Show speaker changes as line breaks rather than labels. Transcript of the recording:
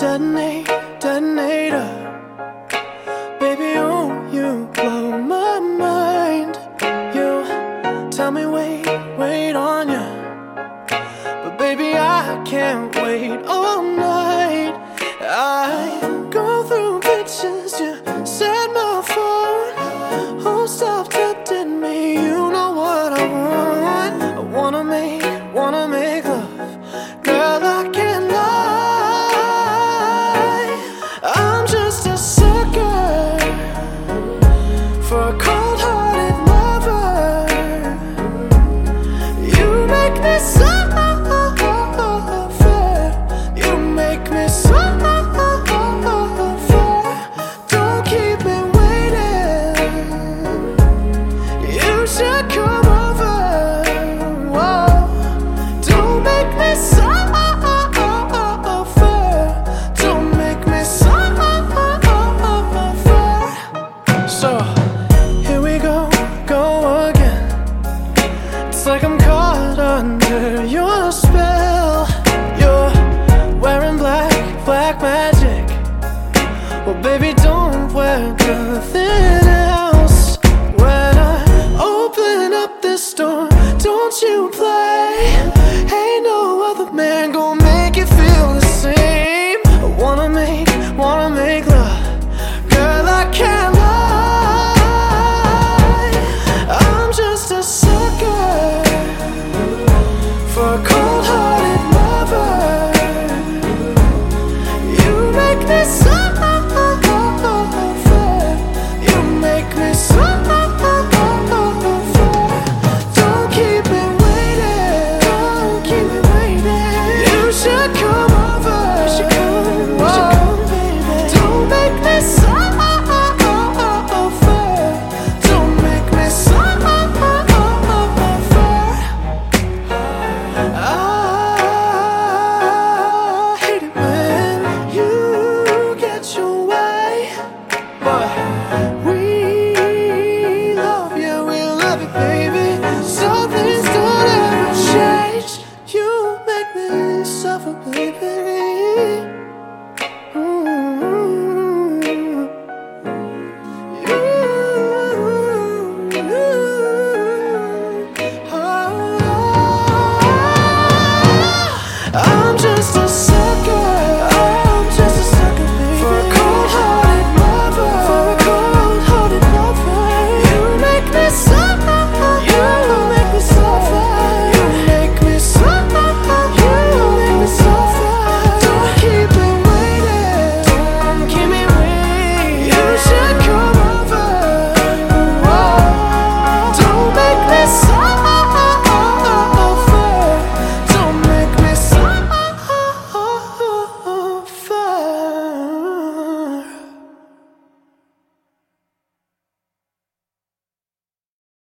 detonator. Baby, oh, you blow my mind. You tell me wait on ya, but baby, I can't wait all night. I go through pictures, you said my phone. Oh, stop tempting me, you know what I want. I wanna make love, girl, I can't lie. I'm just a sucker for a cold-hearted lover. You make me suffer, you make me suffer. Don't keep me waiting, you should come over. Whoa. Don't make me suffer, don't make me suffer. So here we go again. It's like I'm caught under your spell. You're wearing black magic. Well, baby, don't wear nothing else. When I open up this door, don't you play